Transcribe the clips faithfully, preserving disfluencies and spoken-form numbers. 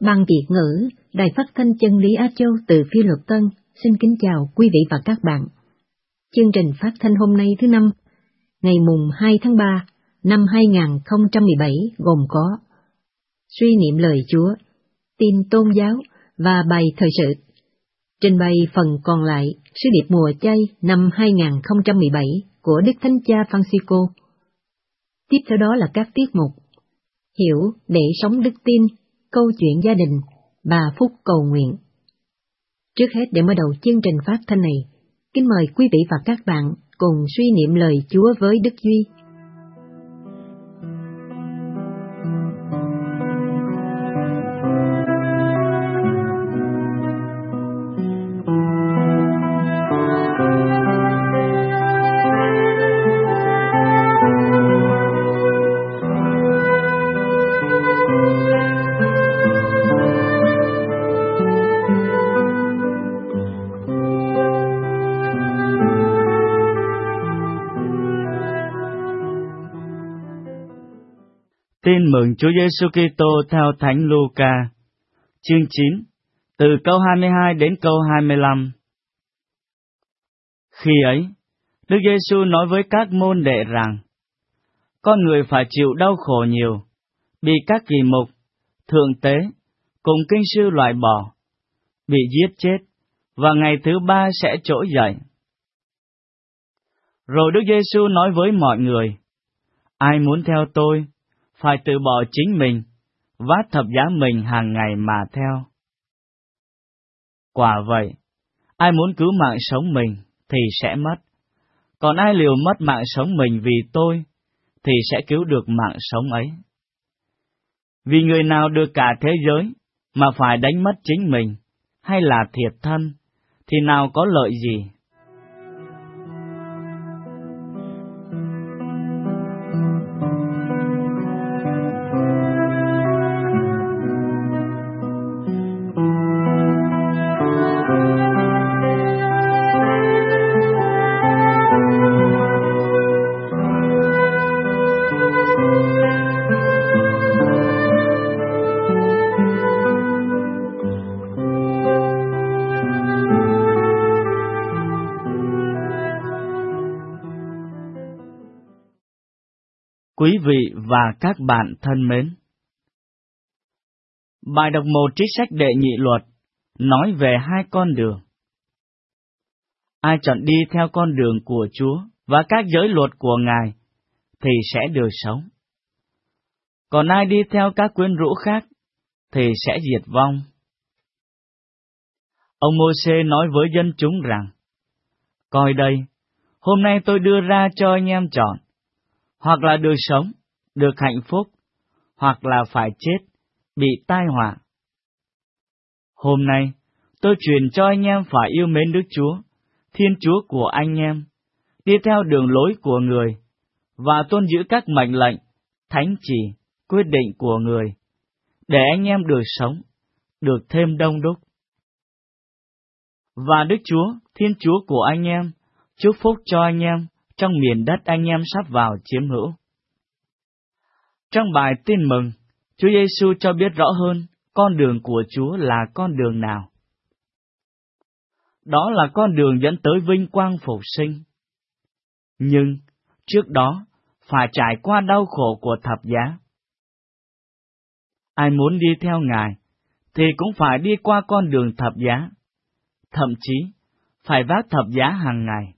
Ban Việt ngữ, Đài Phát thanh Chân lý Á Châu từ Phi Luật Tân xin kính chào quý vị và các bạn. Chương trình phát thanh hôm nay thứ năm, ngày mùng hai tháng ba năm hai nghìn không trăm mười bảy gồm có suy niệm lời Chúa, tin tôn giáo và bài thời sự. Trình bày phần còn lại sứ điệp mùa chay năm hai nghìn không trăm mười bảy của Đức Thánh Cha Francisco. Tiếp theo đó là các tiết mục Hiểu để sống đức tin, câu chuyện gia đình, ba phút cầu nguyện. Trước hết, để mở đầu chương trình phát thanh này, kính mời quý vị và các bạn cùng suy niệm lời Chúa với Đức Duy. Tin mừng Chúa Giêsu Kitô theo Thánh Luca, chương chín, từ câu hai mươi hai đến câu hai mươi lăm. Khi ấy, Đức Giêsu nói với các môn đệ rằng: Con người phải chịu đau khổ nhiều, bị các kỳ mục, thượng tế cùng kinh sư loại bỏ, bị giết chết, và ngày thứ ba sẽ trỗi dậy. Rồi Đức Giêsu nói với mọi người: Ai muốn theo tôi, phải từ bỏ chính mình, vác thập giá mình hàng ngày mà theo. Quả vậy, ai muốn cứu mạng sống mình thì sẽ mất, còn ai liều mất mạng sống mình vì tôi thì sẽ cứu được mạng sống ấy. Vì người nào được cả thế giới mà phải đánh mất chính mình, hay là thiệt thân, thì nào có lợi gì? Quý vị và các bạn thân mến, bài đọc một trích sách Đệ Nhị Luật nói về hai con đường. Ai chọn đi theo con đường của Chúa và các giới luật của Ngài thì sẽ được sống. Còn ai đi theo các quyến rũ khác thì sẽ diệt vong. Ông Mô-sê nói với dân chúng rằng: Coi đây, hôm nay tôi đưa ra cho anh em chọn, hoặc là được sống, được hạnh phúc, hoặc là phải chết, bị tai họa. Hôm nay, tôi truyền cho anh em phải yêu mến Đức Chúa, Thiên Chúa của anh em, đi theo đường lối của người, và tuân giữ các mệnh lệnh, thánh chỉ, quyết định của người, để anh em được sống, được thêm đông đúc. Và Đức Chúa, Thiên Chúa của anh em, chúc phúc cho anh em trong miền đất anh em sắp vào chiếm hữu. Trong bài tin mừng, Chúa Giêsu cho biết rõ hơn con đường của Chúa là con đường nào. Đó là con đường dẫn tới vinh quang phục sinh. Nhưng, trước đó, phải trải qua đau khổ của thập giá. Ai muốn đi theo Ngài, thì cũng phải đi qua con đường thập giá, thậm chí phải vác thập giá hàng ngày.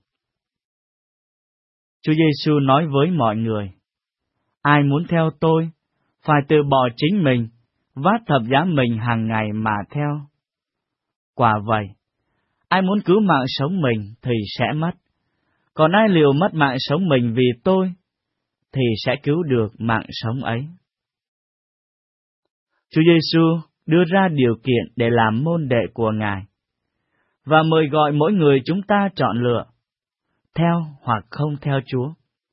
Chúa Giêsu nói với mọi người: Ai muốn theo tôi, phải từ bỏ chính mình, vác thập giá mình hàng ngày mà theo. Quả vậy, ai muốn cứu mạng sống mình thì sẽ mất, còn ai liều mất mạng sống mình vì tôi thì sẽ cứu được mạng sống ấy. Chúa Giêsu đưa ra điều kiện để làm môn đệ của Ngài, và mời gọi mỗi người chúng ta chọn lựa, theo hoặc không theo Chúa.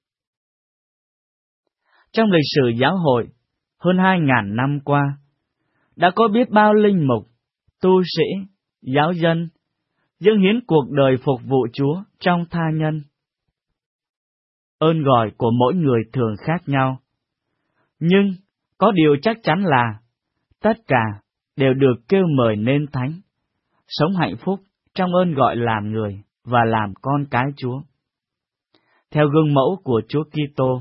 Trong lịch sử giáo hội, hơn hai ngàn năm qua, đã có biết bao linh mục, tu sĩ, giáo dân, dâng hiến cuộc đời phục vụ Chúa trong tha nhân. Ơn gọi của mỗi người thường khác nhau, nhưng có điều chắc chắn là tất cả đều được kêu mời nên thánh, sống hạnh phúc trong ơn gọi làm người và làm con cái Chúa, theo gương mẫu của Chúa Kitô.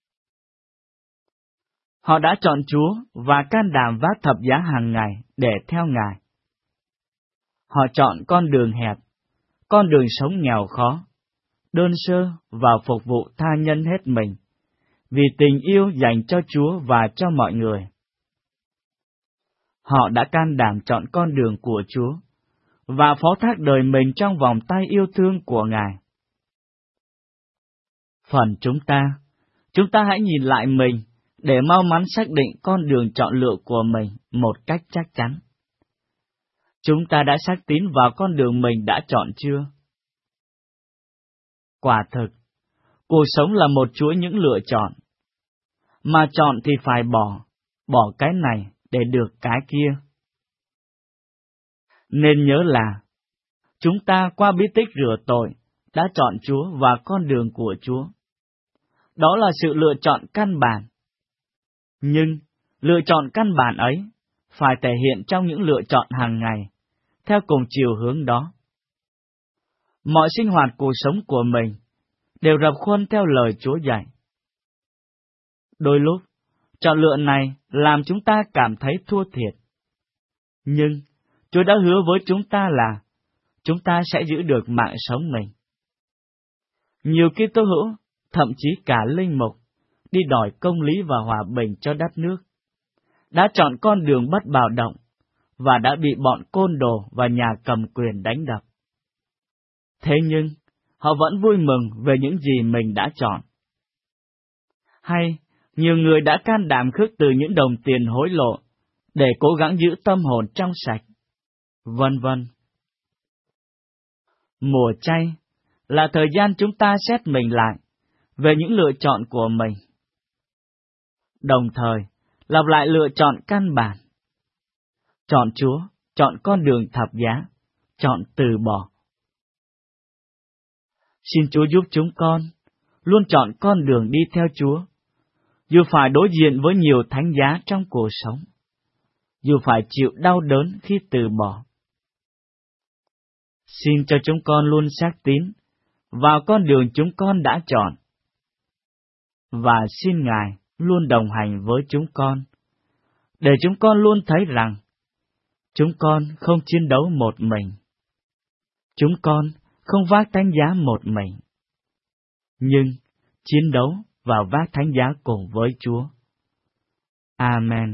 Họ đã chọn Chúa và can đảm vác thập giá hàng ngày để theo Ngài. Họ chọn con đường hẹp, con đường sống nghèo khó, đơn sơ và phục vụ tha nhân hết mình, vì tình yêu dành cho Chúa và cho mọi người. Họ đã can đảm chọn con đường của Chúa và phó thác đời mình trong vòng tay yêu thương của Ngài. Phần chúng ta, chúng ta hãy nhìn lại mình để mau mắn xác định con đường chọn lựa của mình một cách chắc chắn. Chúng ta đã xác tín vào con đường mình đã chọn chưa? Quả thực, cuộc sống là một chuỗi những lựa chọn. Mà chọn thì phải bỏ, bỏ cái này để được cái kia. Nên nhớ là, chúng ta qua bí tích rửa tội đã chọn Chúa và con đường của Chúa. Đó là sự lựa chọn căn bản. Nhưng, lựa chọn căn bản ấy phải thể hiện trong những lựa chọn hàng ngày, theo cùng chiều hướng đó. Mọi sinh hoạt cuộc sống của mình đều rập khuôn theo lời Chúa dạy. Đôi lúc, chọn lựa này làm chúng ta cảm thấy thua thiệt. Nhưng, Chúa đã hứa với chúng ta là chúng ta sẽ giữ được mạng sống mình. Nhiều Kitô hữu, thậm chí cả linh mục, đi đòi công lý và hòa bình cho đất nước, đã chọn con đường bất bạo động và đã bị bọn côn đồ và nhà cầm quyền đánh đập. Thế nhưng, họ vẫn vui mừng về những gì mình đã chọn. Hay, nhiều người đã can đảm khước từ những đồng tiền hối lộ để cố gắng giữ tâm hồn trong sạch, vân vân. Mùa chay là thời gian chúng ta xét mình lại về những lựa chọn của mình, đồng thời lặp lại lựa chọn căn bản. Chọn Chúa, chọn con đường thập giá, chọn từ bỏ. Xin Chúa giúp chúng con luôn chọn con đường đi theo Chúa, dù phải đối diện với nhiều thánh giá trong cuộc sống, dù phải chịu đau đớn khi từ bỏ. Xin cho chúng con luôn xác tín vào con đường chúng con đã chọn, và xin Ngài luôn đồng hành với chúng con, để chúng con luôn thấy rằng chúng con không chiến đấu một mình, chúng con không vác thánh giá một mình, nhưng chiến đấu và vác thánh giá cùng với Chúa. Amen.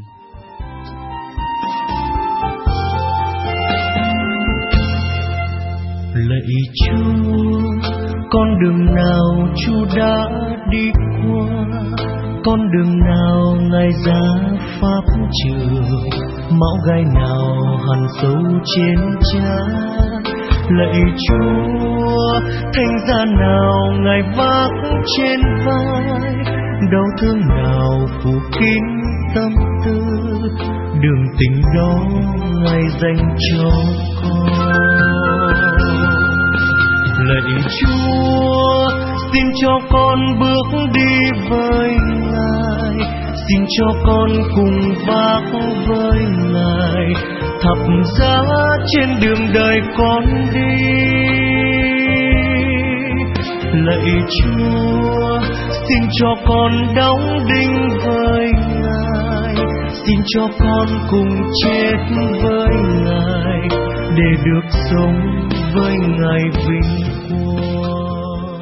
Lạy Chúa, con đường nào Chúa đã đi qua, con đường nào Ngài ra pháp trường, máu gai nào hằn sâu trên trán. Lạy Chúa, thánh giá nào Ngài vác trên vai, đau thương nào phủ kín tâm tư, đường tình đó Ngài dành cho con. Lạy Chúa, xin cho con bước đi với Ngài, xin cho con cùng vác với Ngài thập giá trên đường đời con đi. Lạy Chúa, xin cho con đóng đinh với Ngài, xin cho con cùng chết với Ngài để được sống với Ngài vinh quang.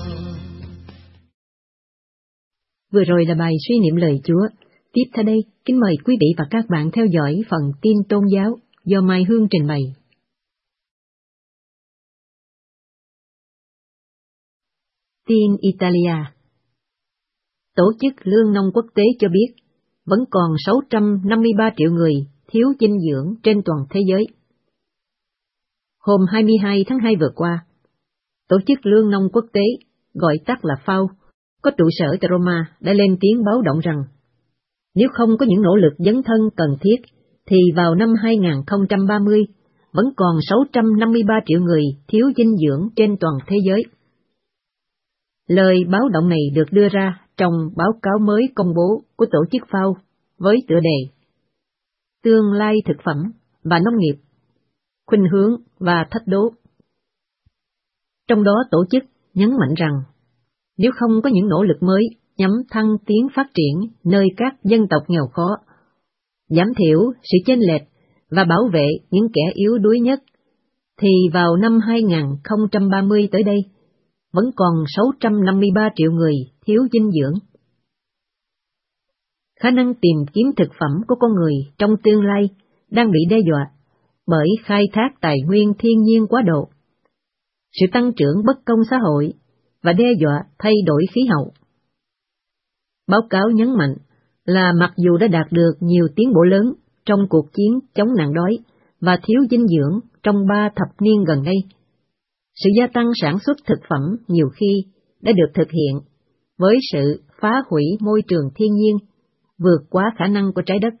Vừa rồi là bài suy niệm lời Chúa. Tiếp theo đây, kính mời quý vị và các bạn theo dõi phần tin tôn giáo do Mai Hương trình bày. Tin Italia. Tổ chức Lương nông quốc tế cho biết, vẫn còn sáu trăm năm mươi ba triệu người thiếu dinh dưỡng trên toàn thế giới. Hôm hai mươi hai tháng hai vừa qua, Tổ chức Lương nông quốc tế, gọi tắt là ép a o, có trụ sở tại Roma đã lên tiếng báo động rằng, nếu không có những nỗ lực dấn thân cần thiết, thì vào năm hai không ba mươi, vẫn còn sáu trăm năm mươi ba triệu người thiếu dinh dưỡng trên toàn thế giới. Lời báo động này được đưa ra trong báo cáo mới công bố của tổ chức ép a o với tựa đề tương lai thực phẩm và nông nghiệp, khuynh hướng và thách đố. Trong đó tổ chức nhấn mạnh rằng, nếu không có những nỗ lực mới nhằm thăng tiến phát triển nơi các dân tộc nghèo khó, giảm thiểu sự chênh lệch và bảo vệ những kẻ yếu đuối nhất, thì vào năm hai nghìn không trăm ba mươi tới đây, vẫn còn sáu trăm năm mươi ba triệu người thiếu dinh dưỡng. Khả năng tìm kiếm thực phẩm của con người trong tương lai đang bị đe dọa bởi khai thác tài nguyên thiên nhiên quá độ, sự tăng trưởng bất công xã hội và đe dọa thay đổi khí hậu. Báo cáo nhấn mạnh là mặc dù đã đạt được nhiều tiến bộ lớn trong cuộc chiến chống nạn đói và thiếu dinh dưỡng trong ba thập niên gần đây, sự gia tăng sản xuất thực phẩm nhiều khi đã được thực hiện với sự phá hủy môi trường thiên nhiên vượt quá khả năng của trái đất.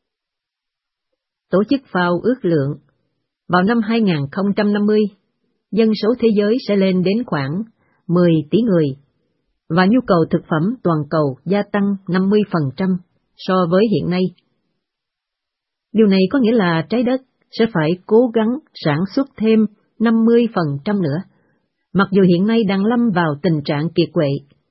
Tổ chức FAO ước lượng, vào năm hai nghìn không trăm năm mươi, dân số thế giới sẽ lên đến khoảng mười tỷ người, và nhu cầu thực phẩm toàn cầu gia tăng năm mươi phần trăm so với hiện nay. Điều này có nghĩa là trái đất sẽ phải cố gắng sản xuất thêm năm mươi phần trăm nữa, mặc dù hiện nay đang lâm vào tình trạng kiệt quệ.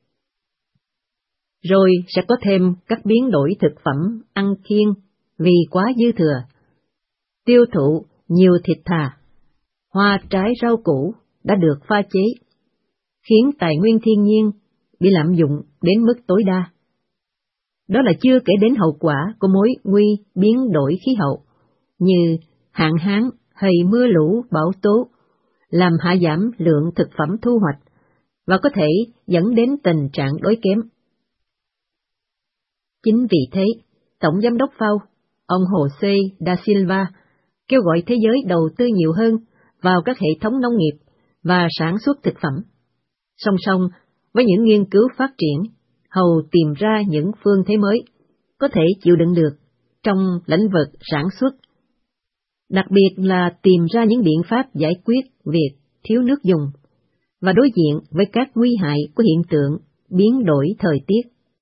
Rồi sẽ có thêm các biến đổi thực phẩm ăn kiêng vì quá dư thừa, tiêu thụ nhiều thịt thà, hoa trái rau củ đã được pha chế, khiến tài nguyên thiên nhiên bị lạm dụng đến mức tối đa. Đó là chưa kể đến hậu quả của mối nguy biến đổi khí hậu, như hạn hán hay mưa lũ bão tố, làm hạ giảm lượng thực phẩm thu hoạch, và có thể dẫn đến tình trạng đói kém. Chính vì thế, Tổng Giám đốc FAO, ông José da Silva, kêu gọi thế giới đầu tư nhiều hơn vào các hệ thống nông nghiệp và sản xuất thực phẩm, song song với những nghiên cứu phát triển, hầu tìm ra những phương thế mới có thể chịu đựng được trong lĩnh vực sản xuất, đặc biệt là tìm ra những biện pháp giải quyết việc thiếu nước dùng và đối diện với các nguy hại của hiện tượng biến đổi thời tiết.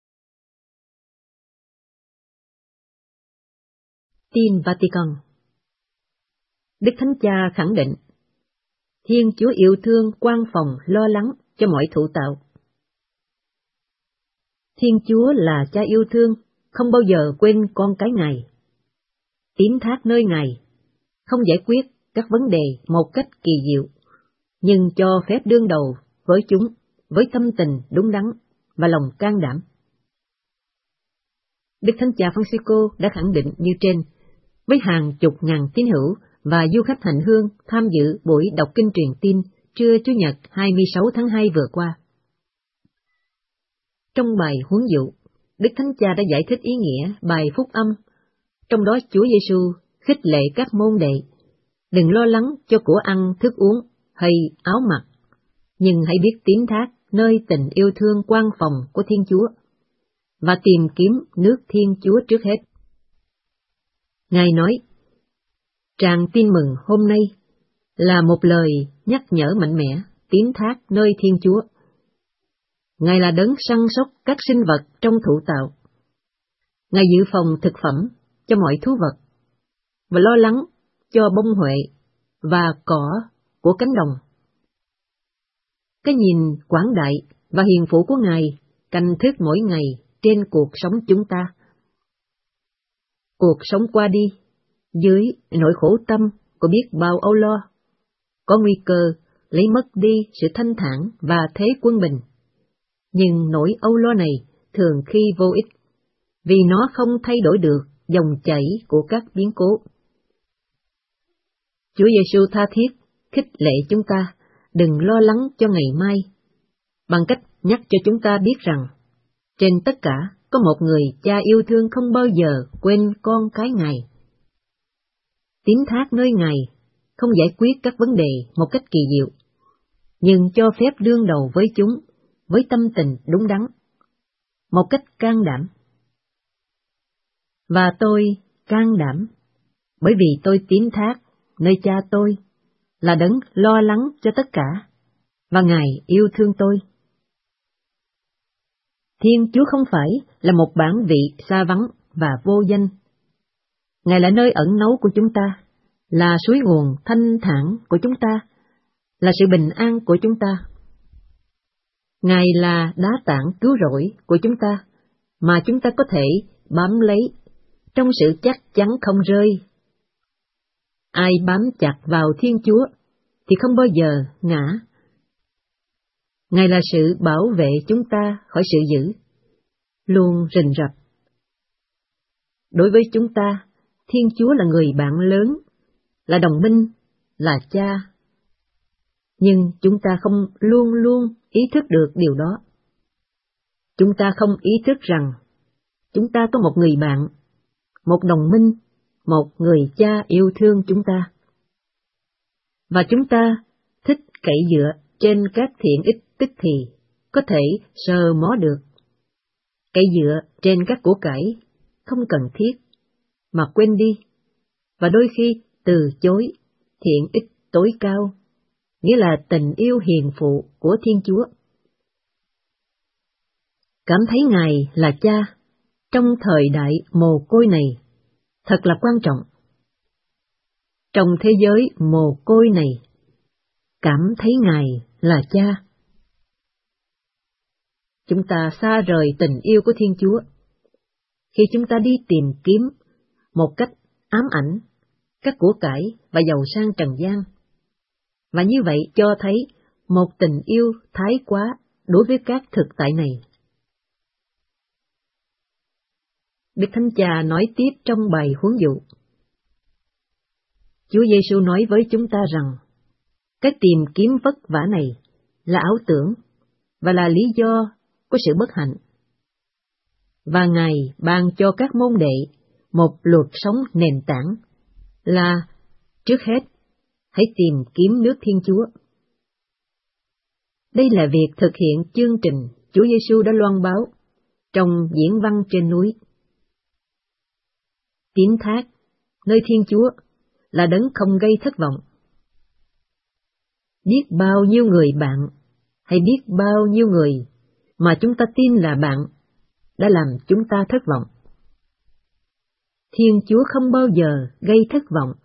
Tin Vatican. Đức Thánh Cha khẳng định, Thiên Chúa yêu thương quan phòng lo lắng cho mọi thụ tạo. Thiên Chúa là Cha yêu thương, không bao giờ quên con cái Ngài. Tín thác nơi Ngài, không giải quyết các vấn đề một cách kỳ diệu, nhưng cho phép đương đầu với chúng với tâm tình đúng đắn và lòng can đảm. Đức Thánh Cha Francisco đã khẳng định như trên, với hàng chục ngàn tín hữu và du khách hành hương tham dự buổi đọc kinh truyền tin trưa Chủ nhật hai mươi sáu tháng hai vừa qua. Trong bài huấn dụ, Đức Thánh Cha đã giải thích ý nghĩa bài phúc âm, trong đó Chúa Giêsu khích lệ các môn đệ, đừng lo lắng cho của ăn, thức uống hay áo mặc, nhưng hãy biết tín thác nơi tình yêu thương quan phòng của Thiên Chúa, và tìm kiếm nước Thiên Chúa trước hết. Ngài nói, tràng tin mừng hôm nay là một lời nhắc nhở mạnh mẽ, tín thác nơi Thiên Chúa. Ngài là đấng săn sóc các sinh vật trong thụ tạo. Ngài dự phòng thực phẩm cho mọi thú vật, và lo lắng cho bông huệ và cỏ của cánh đồng. Cái nhìn quảng đại và hiền phụ của Ngài canh thức mỗi ngày trên cuộc sống chúng ta. Cuộc sống qua đi, dưới nỗi khổ tâm của biết bao âu lo, có nguy cơ lấy mất đi sự thanh thản và thế quân bình. Nhưng nỗi âu lo này thường khi vô ích, vì nó không thay đổi được dòng chảy của các biến cố. Chúa Giêsu tha thiết khích lệ chúng ta đừng lo lắng cho ngày mai, bằng cách nhắc cho chúng ta biết rằng, trên tất cả có một người Cha yêu thương không bao giờ quên con cái Ngài. Tín thác nơi Ngài không giải quyết các vấn đề một cách kỳ diệu, nhưng cho phép đương đầu với chúng với tâm tình đúng đắn, một cách can đảm. Và tôi can đảm, bởi vì tôi tín thác nơi Cha tôi là đấng lo lắng cho tất cả, và Ngài yêu thương tôi. Thiên Chúa không phải là một bản vị xa vắng và vô danh. Ngài là nơi ẩn náu của chúng ta, là suối nguồn thanh thản của chúng ta, là sự bình an của chúng ta. Ngài là đá tảng cứu rỗi của chúng ta, mà chúng ta có thể bám lấy trong sự chắc chắn không rơi. Ai bám chặt vào Thiên Chúa thì không bao giờ ngã. Ngài là sự bảo vệ chúng ta khỏi sự dữ, luôn rình rập. Đối với chúng ta, Thiên Chúa là người bạn lớn, là đồng minh, là cha. Nhưng chúng ta không luôn luôn ý thức được điều đó. Chúng ta không ý thức rằng chúng ta có một người bạn, một đồng minh, một người cha yêu thương chúng ta. Và chúng ta thích cậy dựa trên các thiện ích tức thì có thể sờ mó được. Cậy dựa trên các của cải không cần thiết, mà quên đi, và đôi khi từ chối thiện ích tối cao, nghĩa là tình yêu hiền phụ của Thiên Chúa. Cảm thấy Ngài là cha trong thời đại mồ côi này thật là quan trọng. Trong thế giới mồ côi này, cảm thấy Ngài là cha. Chúng ta xa rời tình yêu của Thiên Chúa khi chúng ta đi tìm kiếm một cách ám ảnh các của cải và giàu sang trần gian, và như vậy cho thấy một tình yêu thái quá đối với các thực tại này. Đức Thánh Cha nói tiếp trong bài huấn dụ. Chúa Giêsu nói với chúng ta rằng, cái tìm kiếm vất vả này là ảo tưởng và là lý do của sự bất hạnh. Và Ngài ban cho các môn đệ một luật sống nền tảng là, trước hết, hãy tìm kiếm nước Thiên Chúa. Đây là việc thực hiện chương trình Chúa Giêsu đã loan báo trong diễn văn trên núi. Tín thác nơi Thiên Chúa là đấng không gây thất vọng. Biết bao nhiêu người bạn, hay biết bao nhiêu người mà chúng ta tin là bạn, đã làm chúng ta thất vọng. Thiên Chúa không bao giờ gây thất vọng.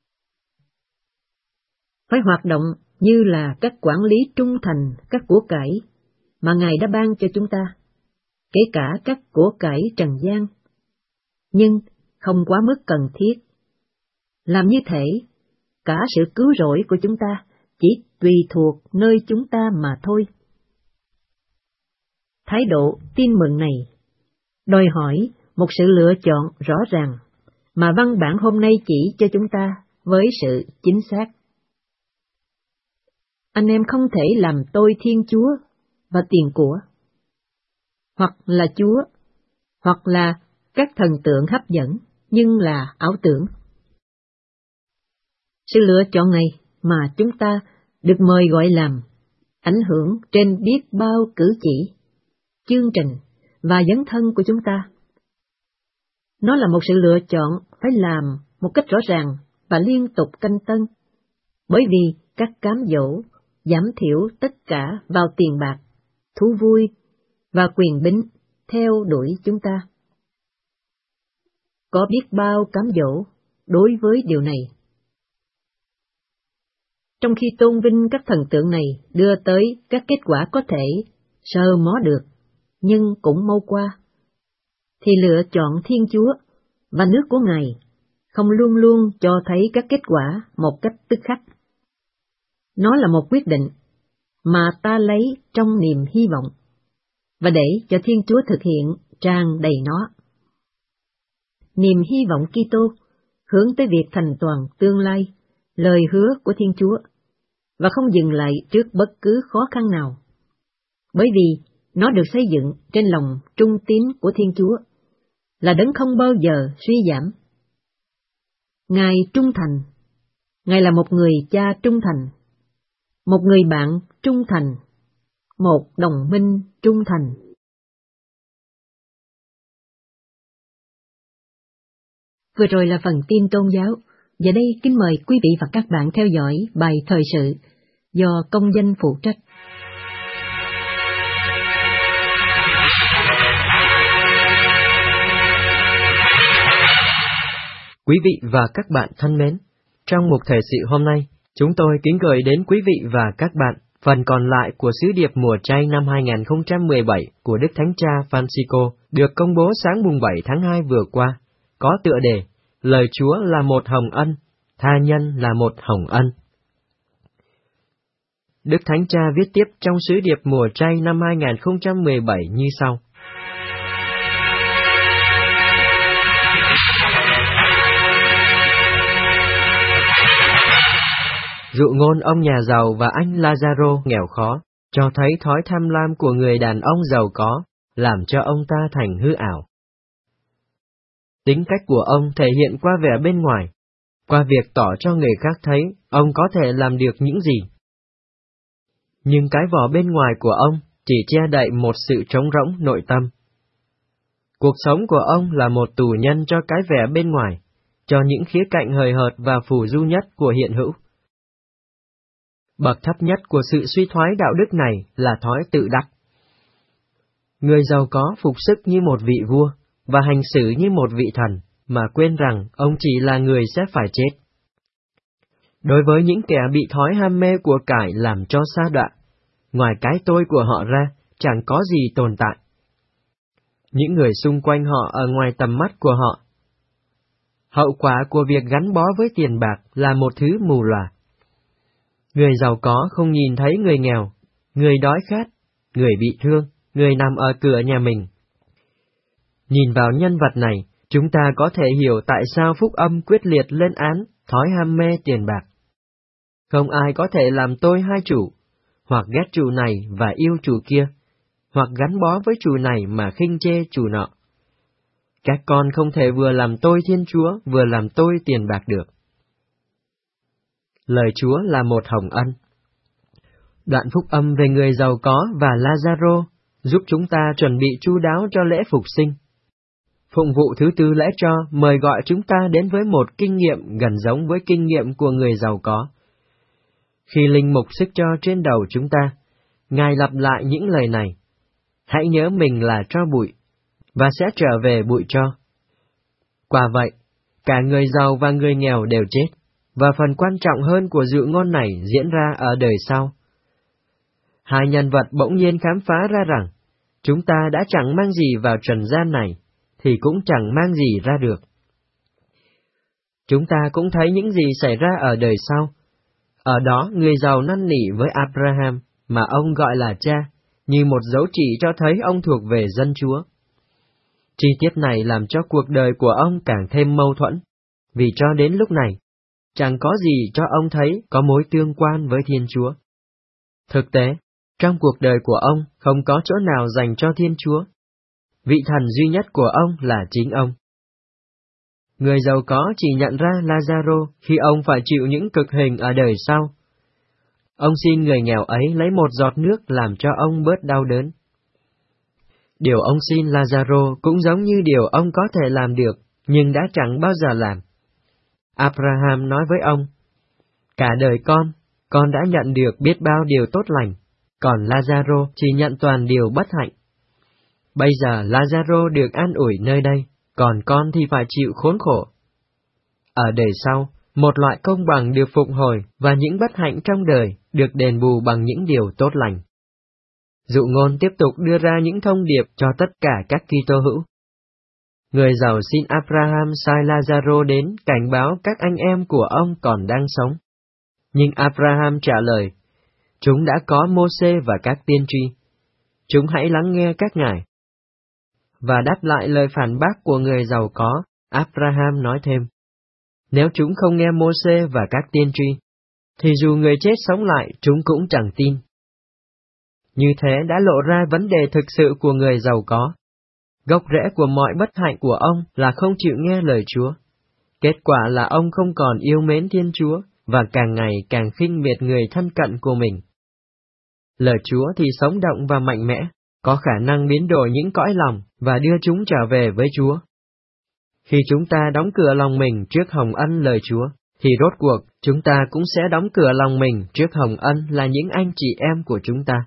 Phải hoạt động như là các quản lý trung thành các của cải mà Ngài đã ban cho chúng ta, kể cả các của cải trần gian, nhưng không quá mức cần thiết. Làm như thế, cả sự cứu rỗi của chúng ta chỉ tùy thuộc nơi chúng ta mà thôi. Thái độ tin mừng này đòi hỏi một sự lựa chọn rõ ràng mà văn bản hôm nay chỉ cho chúng ta với sự chính xác. Anh em không thể làm tôi Thiên Chúa và tiền của, hoặc là Chúa, hoặc là các thần tượng hấp dẫn nhưng là ảo tưởng. Sự lựa chọn này mà chúng ta được mời gọi làm ảnh hưởng trên biết bao cử chỉ, chương trình và dấn thân của chúng ta. Nó là một sự lựa chọn phải làm một cách rõ ràng và liên tục canh tân, bởi vì các cám dỗ giảm thiểu tất cả vào tiền bạc, thú vui và quyền bính theo đuổi chúng ta. Có biết bao cám dỗ đối với điều này. Trong khi tôn vinh các thần tượng này đưa tới các kết quả có thể sờ mó được, nhưng cũng mau qua, thì lựa chọn Thiên Chúa và nước của Ngài không luôn luôn cho thấy các kết quả một cách tức khắc. Nó là một quyết định mà ta lấy trong niềm hy vọng, và để cho Thiên Chúa thực hiện tràn đầy nó. Niềm hy vọng Kitô hướng tới việc thành toàn tương lai, lời hứa của Thiên Chúa, và không dừng lại trước bất cứ khó khăn nào, bởi vì nó được xây dựng trên lòng trung tín của Thiên Chúa, là đấng không bao giờ suy giảm. Ngài trung thành, Ngài là một người cha trung thành, một người bạn trung thành, một đồng minh trung thành. Vừa rồi là phần tin tôn giáo. Giờ đây kính mời quý vị và các bạn theo dõi bài thời sự do công danh phụ trách. Quý vị và các bạn thân mến, trong mục thời sự hôm nay, chúng tôi kính gửi đến quý vị và các bạn phần còn lại của sứ điệp mùa chay năm hai nghìn không trăm mười bảy của Đức Thánh Cha Francisco được công bố sáng mùng bảy tháng hai vừa qua, có tựa đề Lời Chúa là một hồng ân, tha nhân là một hồng ân. Đức Thánh Cha viết tiếp trong sứ điệp mùa chay năm hai nghìn không trăm mười bảy như sau. Dụ ngôn ông nhà giàu và anh Lazaro nghèo khó, cho thấy thói tham lam của người đàn ông giàu có, làm cho ông ta thành hư ảo. Tính cách của ông thể hiện qua vẻ bên ngoài, qua việc tỏ cho người khác thấy ông có thể làm được những gì. Nhưng cái vỏ bên ngoài của ông chỉ che đậy một sự trống rỗng nội tâm. Cuộc sống của ông là một tù nhân cho cái vẻ bên ngoài, cho những khía cạnh hời hợt và phù du nhất của hiện hữu. Bậc thấp nhất của sự suy thoái đạo đức này là thói tự đắc. Người giàu có phục sức như một vị vua, và hành xử như một vị thần, mà quên rằng ông chỉ là người sẽ phải chết. Đối với những kẻ bị thói ham mê của cải làm cho sa đọa, ngoài cái tôi của họ ra, chẳng có gì tồn tại. Những người xung quanh họ ở ngoài tầm mắt của họ. Hậu quả của việc gắn bó với tiền bạc là một thứ mù lòa. Người giàu có không nhìn thấy người nghèo, người đói khát, người bị thương, người nằm ở cửa nhà mình. Nhìn vào nhân vật này, chúng ta có thể hiểu tại sao Phúc Âm quyết liệt lên án thói ham mê tiền bạc. Không ai có thể làm tôi hai chủ, hoặc ghét chủ này và yêu chủ kia, hoặc gắn bó với chủ này mà khinh chê chủ nọ. Các con không thể vừa làm tôi Thiên Chúa, vừa làm tôi tiền bạc được. Lời Chúa là một hồng ân. Đoạn Phúc Âm về người giàu có và Lazaro giúp chúng ta chuẩn bị chu đáo cho lễ phục sinh. Phụng vụ thứ tư lễ cho mời gọi chúng ta đến với một kinh nghiệm gần giống với kinh nghiệm của người giàu có. Khi linh mục xức cho trên đầu chúng ta, Ngài lặp lại những lời này: hãy nhớ mình là tro bụi, và sẽ trở về bụi tro. Quả vậy, cả người giàu và người nghèo đều chết, và phần quan trọng hơn của dụ ngôn này diễn ra ở đời sau. Hai nhân vật bỗng nhiên khám phá ra rằng, chúng ta đã chẳng mang gì vào trần gian này, thì cũng chẳng mang gì ra được. Chúng ta cũng thấy những gì xảy ra ở đời sau. Ở đó người giàu năn nỉ với Abraham, mà ông gọi là cha, như một dấu chỉ cho thấy ông thuộc về dân Chúa. Chi tiết này làm cho cuộc đời của ông càng thêm mâu thuẫn, vì cho đến lúc này, chẳng có gì cho ông thấy có mối tương quan với Thiên Chúa. Thực tế, trong cuộc đời của ông không có chỗ nào dành cho Thiên Chúa. Vị thần duy nhất của ông là chính ông. Người giàu có chỉ nhận ra Lazaro khi ông phải chịu những cực hình ở đời sau. Ông xin người nghèo ấy lấy một giọt nước làm cho ông bớt đau đớn. Điều ông xin Lazaro cũng giống như điều ông có thể làm được, nhưng đã chẳng bao giờ làm. Abraham nói với ông: cả đời con, con đã nhận được biết bao điều tốt lành, còn Lazaro chỉ nhận toàn điều bất hạnh. Bây giờ Lazaro được an ủi nơi đây, còn con thì phải chịu khốn khổ. Ở đời sau, một loại công bằng được phục hồi và những bất hạnh trong đời được đền bù bằng những điều tốt lành. Dụ ngôn tiếp tục đưa ra những thông điệp cho tất cả các Kitô hữu. Người giàu xin Abraham sai Lazaro đến cảnh báo các anh em của ông còn đang sống. Nhưng Abraham trả lời: chúng đã có Mô-sê và các tiên tri. Chúng hãy lắng nghe các ngài. Và đáp lại lời phản bác của người giàu có, Abraham nói thêm: nếu chúng không nghe Mô-sê và các tiên tri, thì dù người chết sống lại chúng cũng chẳng tin. Như thế đã lộ ra vấn đề thực sự của người giàu có. Gốc rễ của mọi bất hạnh của ông là không chịu nghe lời Chúa. Kết quả là ông không còn yêu mến Thiên Chúa, và càng ngày càng khinh miệt người thân cận của mình. Lời Chúa thì sống động và mạnh mẽ, có khả năng biến đổi những cõi lòng và đưa chúng trở về với Chúa. Khi chúng ta đóng cửa lòng mình trước hồng ân lời Chúa, thì rốt cuộc chúng ta cũng sẽ đóng cửa lòng mình trước hồng ân là những anh chị em của chúng ta.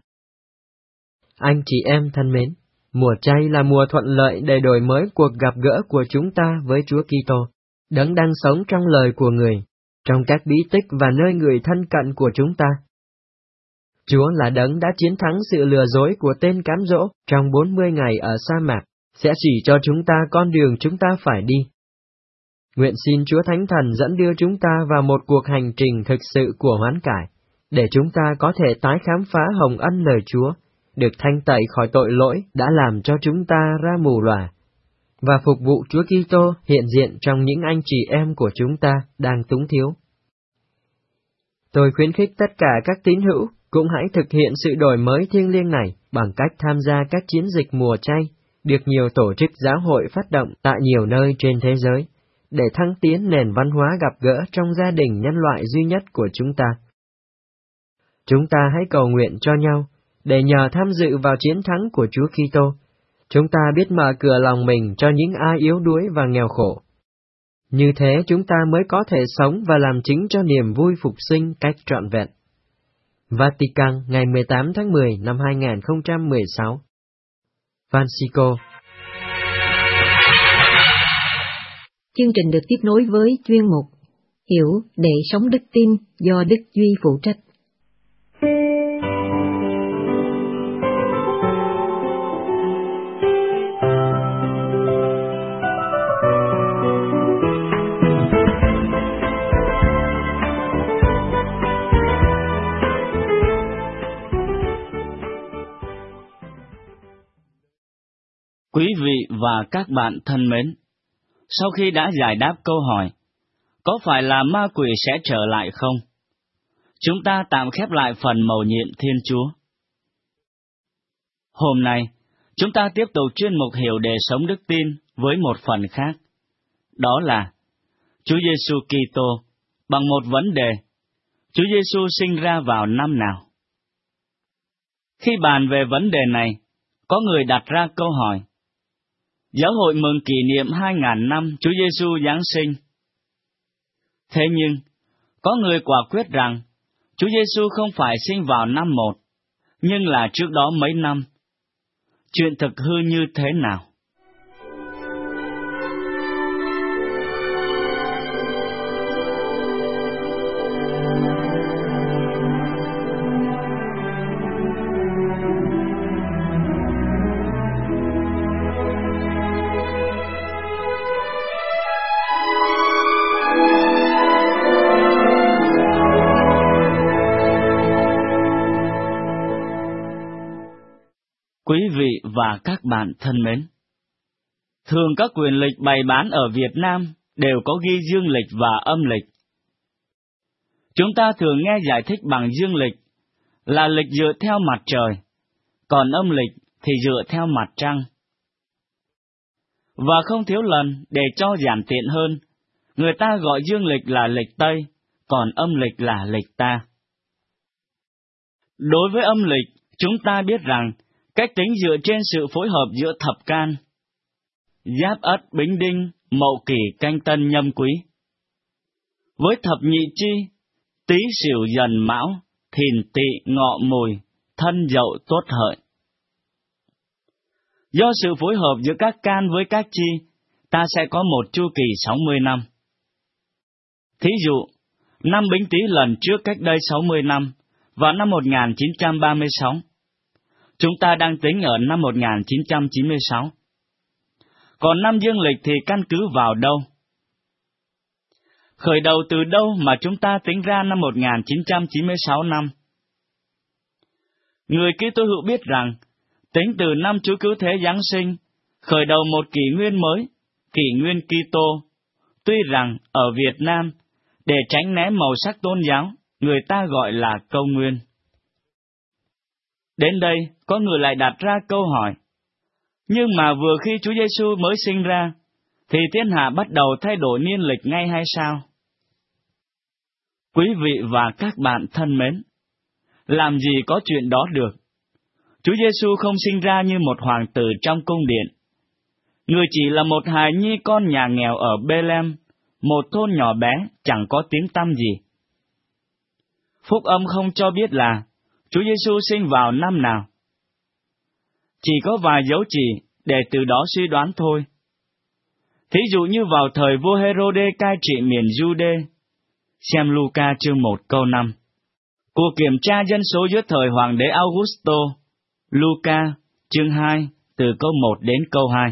Anh chị em thân mến, mùa chay là mùa thuận lợi để đổi mới cuộc gặp gỡ của chúng ta với Chúa Kitô. Đấng đang sống trong lời của người, trong các bí tích và nơi người thân cận của chúng ta. Chúa là Đấng đã chiến thắng sự lừa dối của tên cám dỗ trong bốn mươi ngày ở sa mạc, sẽ chỉ cho chúng ta con đường chúng ta phải đi. Nguyện xin Chúa Thánh Thần dẫn đưa chúng ta vào một cuộc hành trình thực sự của hoán cải, để chúng ta có thể tái khám phá hồng ân lời Chúa, được thanh tẩy khỏi tội lỗi đã làm cho chúng ta ra mù lòa, và phục vụ Chúa Kitô hiện diện trong những anh chị em của chúng ta đang túng thiếu. Tôi khuyến khích tất cả các tín hữu cũng hãy thực hiện sự đổi mới thiêng liêng này bằng cách tham gia các chiến dịch mùa chay, được nhiều tổ chức giáo hội phát động tại nhiều nơi trên thế giới, để thăng tiến nền văn hóa gặp gỡ trong gia đình nhân loại duy nhất của chúng ta. Chúng ta hãy cầu nguyện cho nhau, để nhờ tham dự vào chiến thắng của Chúa Kitô, chúng ta biết mở cửa lòng mình cho những ai yếu đuối và nghèo khổ. Như thế chúng ta mới có thể sống và làm chứng cho niềm vui phục sinh cách trọn vẹn. Vatican, ngày mười tám tháng mười năm hai nghìn không trăm mười sáu. Francisco. Chương trình được tiếp nối với chuyên mục Hiểu để sống đức tin do Đức Duy phụ trách. Quý vị và các bạn thân mến, sau khi đã giải đáp câu hỏi, có phải là ma quỷ sẽ trở lại không? Chúng ta tạm khép lại phần mầu nhiệm Thiên Chúa. Hôm nay, chúng ta tiếp tục chuyên mục Hiểu để sống đức tin với một phần khác. Đó là Chúa Giêsu Kitô bằng một vấn đề: Chúa Giêsu sinh ra vào năm nào? Khi bàn về vấn đề này, có người đặt ra câu hỏi: Giáo hội mừng kỷ niệm hai nghìn năm Chúa Giêsu Giáng sinh. Thế nhưng, có người quả quyết rằng Chúa Giêsu không phải sinh vào năm một, nhưng là trước đó mấy năm. Chuyện thực hư như thế nào? Quý vị và các bạn thân mến, thường các quyền lịch bày bán ở Việt Nam đều có ghi dương lịch và âm lịch. Chúng ta thường nghe giải thích bằng dương lịch là lịch dựa theo mặt trời, còn âm lịch thì dựa theo mặt trăng. Và không thiếu lần, để cho giản tiện hơn, người ta gọi dương lịch là lịch Tây, còn âm lịch là lịch ta. Đối với âm lịch, chúng ta biết rằng cách tính dựa trên sự phối hợp giữa thập can, Giáp Ất, Bính Đinh, Mậu Kỷ, Canh Tân, Nhâm Quý, với thập nhị chi, Tý, Sửu, Dần, Mão, Thìn, Tỵ, Ngọ, Mùi, Thân, Dậu, Tuất, Hợi. Do sự phối hợp giữa các can với các chi, ta sẽ có một chu kỳ sáu mươi năm. Thí dụ, năm Bính Tý lần trước cách đây sáu mươi năm, vào năm một nghìn chín trăm ba mươi sáu. Chúng ta đang tính ở năm một nghìn chín trăm chín mươi sáu. Còn năm dương lịch thì căn cứ vào đâu? Khởi đầu từ đâu mà chúng ta tính ra năm một nghìn chín trăm chín mươi sáu năm? Người Kitô hữu biết rằng, tính từ năm Chúa Cứu Thế Giáng sinh, khởi đầu một kỷ nguyên mới, kỷ nguyên Kitô. Tuy rằng ở Việt Nam, để tránh né màu sắc tôn giáo, người ta gọi là Công nguyên. Đến đây, có người lại đặt ra câu hỏi: nhưng mà vừa khi Chúa Giêsu mới sinh ra, thì thiên hạ bắt đầu thay đổi niên lịch ngay hay sao? Quý vị và các bạn thân mến, làm gì có chuyện đó được? Chúa Giêsu không sinh ra như một hoàng tử trong cung điện. Người chỉ là một hài nhi con nhà nghèo ở Bê-lem, một thôn nhỏ bé chẳng có tiếng tăm gì. Phúc âm không cho biết là Chúa Giêsu sinh vào năm nào. Chỉ có vài dấu chỉ để từ đó suy đoán thôi. Thí dụ như vào thời vua Herode cai trị miền Jude, xem Luca chương một câu năm. Cuộc kiểm tra dân số giữa thời hoàng đế Augusto, Luca chương hai từ câu một đến câu hai.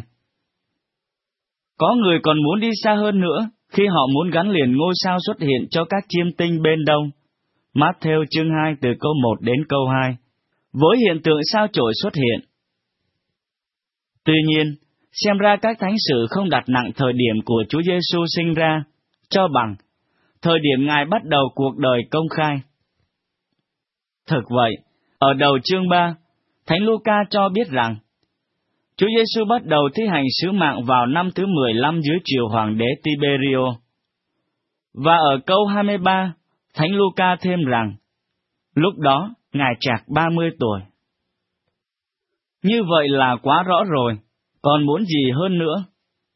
Có người còn muốn đi xa hơn nữa khi họ muốn gắn liền ngôi sao xuất hiện cho các chiêm tinh bên đông, Matthew chương hai từ câu một đến câu hai, với hiện tượng sao chổi xuất hiện. Tuy nhiên, xem ra các thánh sử không đặt nặng thời điểm của Chúa Giêsu sinh ra, cho bằng thời điểm Ngài bắt đầu cuộc đời công khai. Thực vậy, ở đầu chương ba, Thánh Luca cho biết rằng, Chúa Giêsu bắt đầu thi hành sứ mạng vào năm thứ mười lăm dưới triều hoàng đế Tiberio. Và ở câu hai mươi ba, Thánh Luca thêm rằng, lúc đó Ngài trạc ba mươi tuổi. Như vậy là quá rõ rồi, còn muốn gì hơn nữa?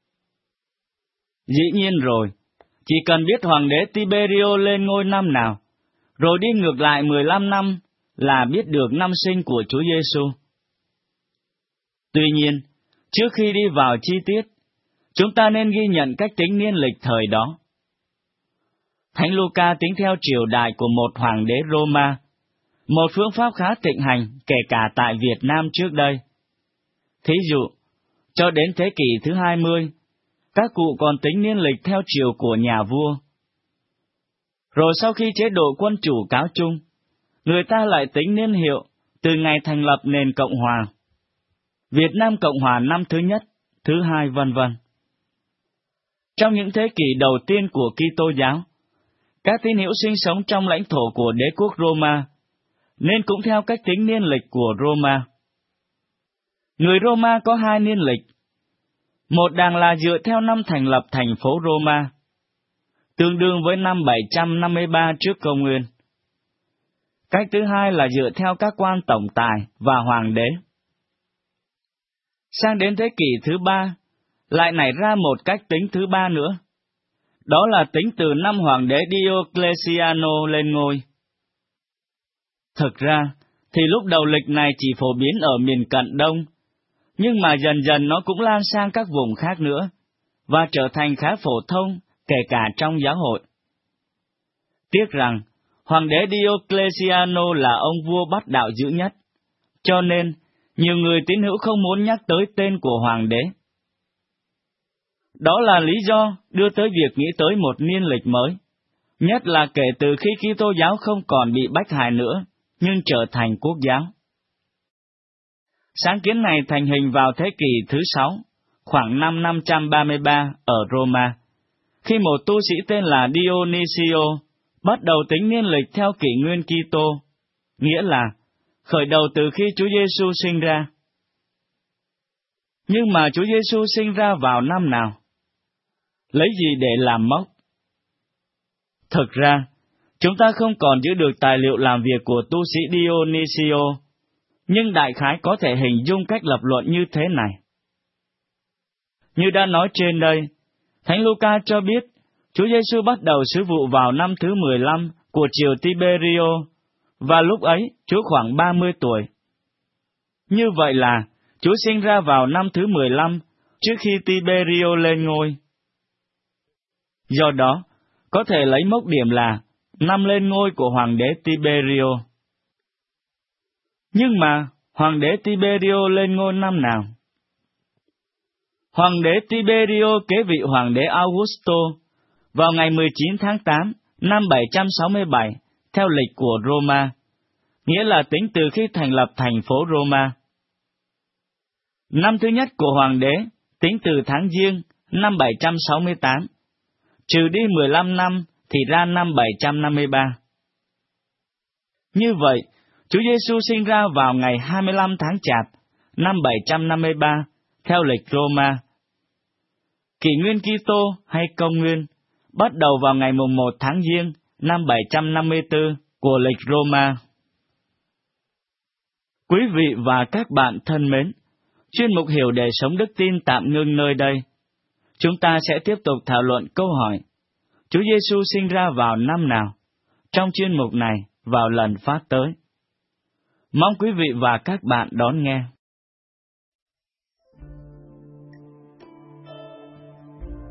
Dĩ nhiên rồi, chỉ cần biết hoàng đế Tiberio lên ngôi năm nào, rồi đi ngược lại mười lăm năm là biết được năm sinh của Chúa Giêsu. Tuy nhiên, trước khi đi vào chi tiết, chúng ta nên ghi nhận cách tính niên lịch thời đó. Thánh Luca tính theo triều đại của một hoàng đế Roma, một phương pháp khá thịnh hành kể cả tại Việt Nam trước đây. Thí dụ, cho đến thế kỷ thứ hai mươi, các cụ còn tính niên lịch theo triều của nhà vua. Rồi sau khi chế độ quân chủ cáo chung, người ta lại tính niên hiệu từ ngày thành lập nền Cộng hòa. Việt Nam Cộng hòa năm thứ nhất, thứ hai vân vân. Trong những thế kỷ đầu tiên của Kitô giáo, các tín hữu sinh sống trong lãnh thổ của đế quốc Roma, nên cũng theo cách tính niên lịch của Roma. Người Roma có hai niên lịch. Một đàng là dựa theo năm thành lập thành phố Roma, tương đương với năm bảy trăm năm mươi ba trước công nguyên. Cách thứ hai là dựa theo các quan tổng tài và hoàng đế. Sang đến thế kỷ thứ ba, lại nảy ra một cách tính thứ ba nữa. Đó là tính từ năm hoàng đế Diocletiano lên ngôi. Thực ra, thì lúc đầu lịch này chỉ phổ biến ở miền Cận Đông, nhưng mà dần dần nó cũng lan sang các vùng khác nữa, và trở thành khá phổ thông, kể cả trong giáo hội. Tiếc rằng, hoàng đế Diocletiano là ông vua bắt đạo dữ nhất, cho nên nhiều người tín hữu không muốn nhắc tới tên của hoàng đế. Đó là lý do đưa tới việc nghĩ tới một niên lịch mới, nhất là kể từ khi Kitô giáo không còn bị bách hại nữa, nhưng trở thành quốc giáo. Sáng kiến này thành hình vào thế kỷ thứ sáu, khoảng năm năm trăm ba mươi ba ở Roma, khi một tu sĩ tên là Dionisio bắt đầu tính niên lịch theo kỷ nguyên Kitô, nghĩa là khởi đầu từ khi Chúa Giêsu sinh ra. Nhưng mà Chúa Giêsu sinh ra vào năm nào? Lấy gì để làm mốc? Thực ra, chúng ta không còn giữ được tài liệu làm việc của tu sĩ Dionisio, nhưng đại khái có thể hình dung cách lập luận như thế này. Như đã nói trên đây, Thánh Luca cho biết Chúa Giêsu bắt đầu sứ vụ vào năm thứ mười lăm của triều Tiberio, và lúc ấy Chúa khoảng ba mươi tuổi. Như vậy là Chúa sinh ra vào năm thứ mười lăm trước khi Tiberio lên ngôi. Do đó, có thể lấy mốc điểm là năm lên ngôi của hoàng đế Tiberio. Nhưng mà, hoàng đế Tiberio lên ngôi năm nào? Hoàng đế Tiberio kế vị hoàng đế Augusto vào ngày mười chín tháng tám năm bảy trăm sáu mươi bảy theo lịch của Roma, nghĩa là tính từ khi thành lập thành phố Roma. Năm thứ nhất của hoàng đế tính từ tháng Giêng năm bảy trăm sáu mươi tám, trừ đi mười lăm năm thì ra năm bảy trăm năm mươi ba. Như vậy, Chúa Giêsu sinh ra vào ngày hai mươi lăm tháng Chạp năm bảy trăm năm mươi ba theo lịch Roma. Kỷ nguyên Kitô hay công nguyên bắt đầu vào ngày mùng một tháng Giêng năm bảy trăm năm mươi tư của lịch Roma. Quý vị và các bạn thân mến, chuyên mục Hiểu Đời Sống Đức Tin tạm ngưng nơi đây. Chúng ta sẽ tiếp tục thảo luận câu hỏi Chúa Giêsu sinh ra vào năm nào trong chuyên mục này vào lần phát tới. Mong quý vị và các bạn đón nghe.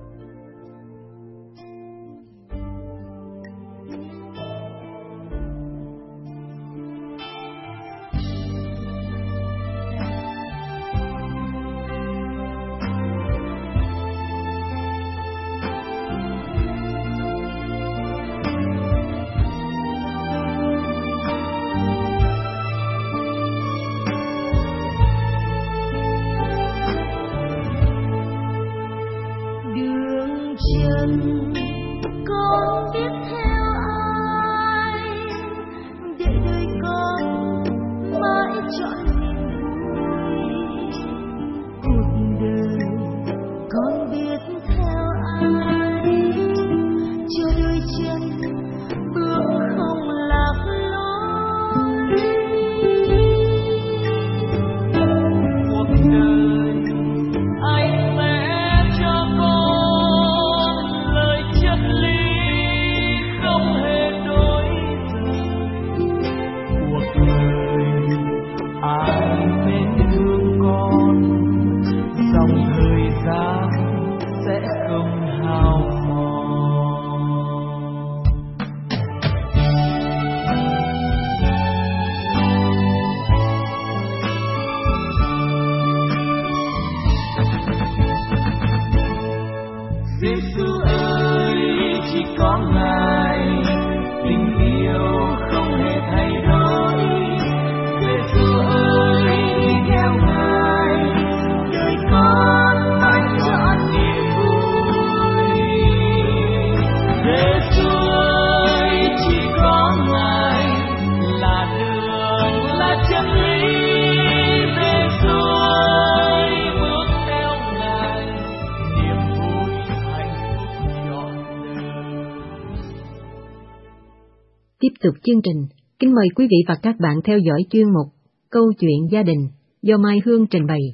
Tiếp tục chương trình, kính mời quý vị và các bạn theo dõi chuyên mục Câu chuyện gia đình do Mai Hương trình bày.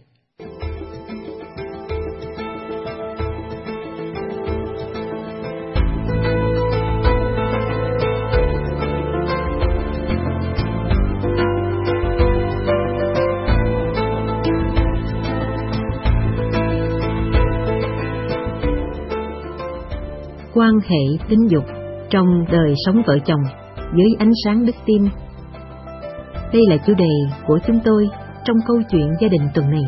Quan hệ tính dục trong đời sống vợ chồng dưới ánh sáng đức tin. Đây là chủ đề của chúng tôi trong câu chuyện gia đình tuần này.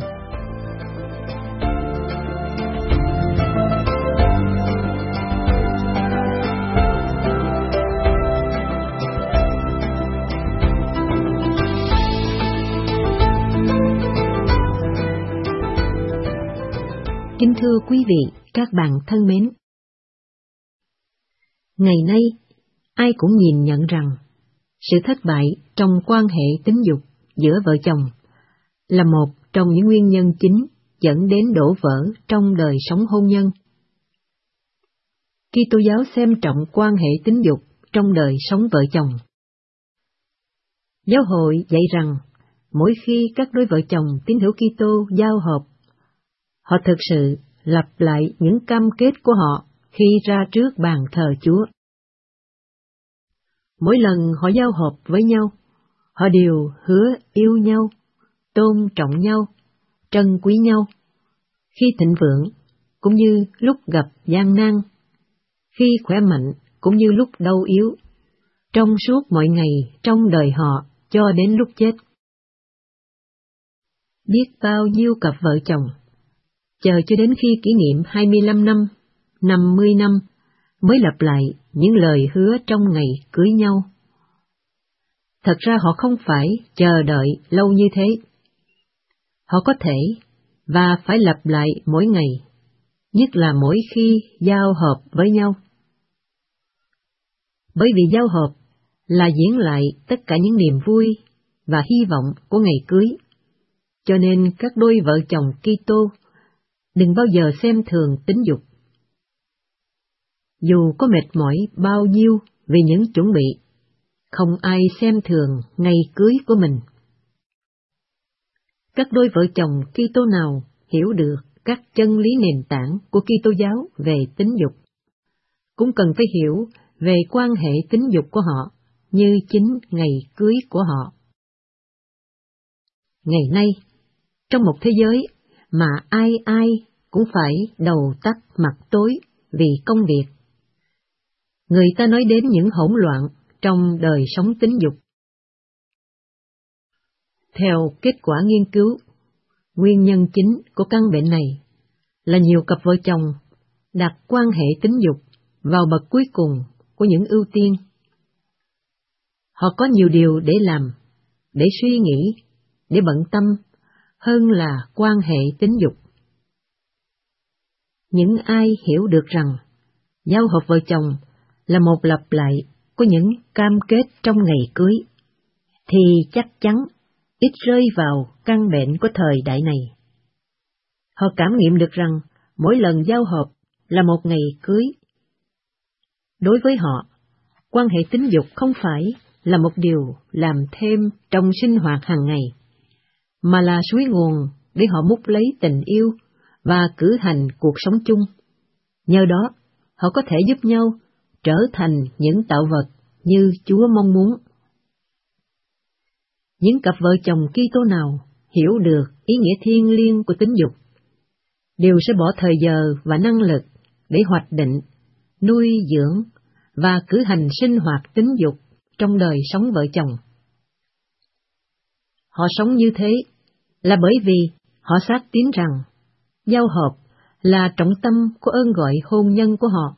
Kính thưa quý vị, các bạn thân mến, ngày nay, ai cũng nhìn nhận rằng sự thất bại trong quan hệ tính dục giữa vợ chồng là một trong những nguyên nhân chính dẫn đến đổ vỡ trong đời sống hôn nhân. Kitô giáo xem trọng quan hệ tính dục trong đời sống vợ chồng. Giáo hội dạy rằng mỗi khi các đôi vợ chồng tín hữu Kitô giao hợp, họ thực sự lặp lại những cam kết của họ khi ra trước bàn thờ Chúa. Mỗi lần họ giao hợp với nhau, họ đều hứa yêu nhau, tôn trọng nhau, trân quý nhau, khi thịnh vượng cũng như lúc gặp gian nan, khi khỏe mạnh cũng như lúc đau yếu, trong suốt mọi ngày trong đời họ cho đến lúc chết. Biết bao nhiêu cặp vợ chồng chờ cho đến khi kỷ niệm hai mươi lăm năm, năm mươi năm mới lặp lại những lời hứa trong ngày cưới nhau. Thật ra họ không phải chờ đợi lâu như thế. Họ có thể và phải lặp lại mỗi ngày, nhất là mỗi khi giao hợp với nhau. Bởi vì giao hợp là diễn lại tất cả những niềm vui và hy vọng của ngày cưới, cho nên các đôi vợ chồng Kitô đừng bao giờ xem thường tính dục. Dù có mệt mỏi bao nhiêu vì những chuẩn bị, không ai xem thường ngày cưới của mình. Các đôi vợ chồng Kitô nào hiểu được các chân lý nền tảng của Kitô giáo về tính dục, cũng cần phải hiểu về quan hệ tính dục của họ như chính ngày cưới của họ. Ngày nay, trong một thế giới mà ai ai cũng phải đầu tắt mặt tối vì công việc, người ta nói đến những hỗn loạn trong đời sống tính dục. Theo kết quả nghiên cứu, nguyên nhân chính của căn bệnh này là nhiều cặp vợ chồng đặt quan hệ tính dục vào bậc cuối cùng của những ưu tiên. Họ có nhiều điều để làm, để suy nghĩ, để bận tâm hơn là quan hệ tính dục. Những ai hiểu được rằng giao hợp vợ chồng là một lặp lại của những cam kết trong ngày cưới, thì chắc chắn ít rơi vào căn bệnh của thời đại này. Họ cảm nghiệm được rằng mỗi lần giao hợp là một ngày cưới. Đối với họ, quan hệ tính dục không phải là một điều làm thêm trong sinh hoạt hàng ngày, mà là suối nguồn để họ múc lấy tình yêu và cử hành cuộc sống chung. Nhờ đó, họ có thể giúp nhau trở thành những tạo vật như Chúa mong muốn. Những cặp vợ chồng Kitô nào hiểu được ý nghĩa thiêng liêng của tính dục, đều sẽ bỏ thời giờ và năng lực để hoạch định, nuôi dưỡng và cử hành sinh hoạt tính dục trong đời sống vợ chồng. Họ sống như thế là bởi vì họ xác tín rằng giao hợp là trọng tâm của ơn gọi hôn nhân của họ.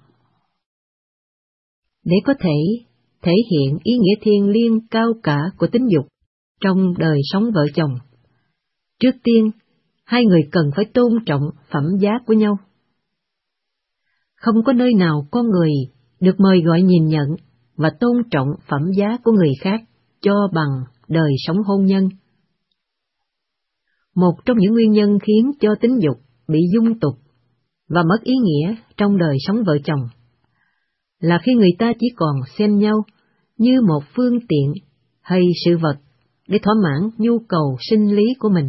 Để có thể thể hiện ý nghĩa thiêng liêng cao cả của tính dục trong đời sống vợ chồng, trước tiên, hai người cần phải tôn trọng phẩm giá của nhau. Không có nơi nào con người được mời gọi nhìn nhận và tôn trọng phẩm giá của người khác cho bằng đời sống hôn nhân. Một trong những nguyên nhân khiến cho tính dục bị dung tục và mất ý nghĩa trong đời sống vợ chồng là khi người ta chỉ còn xem nhau như một phương tiện hay sự vật để thỏa mãn nhu cầu sinh lý của mình.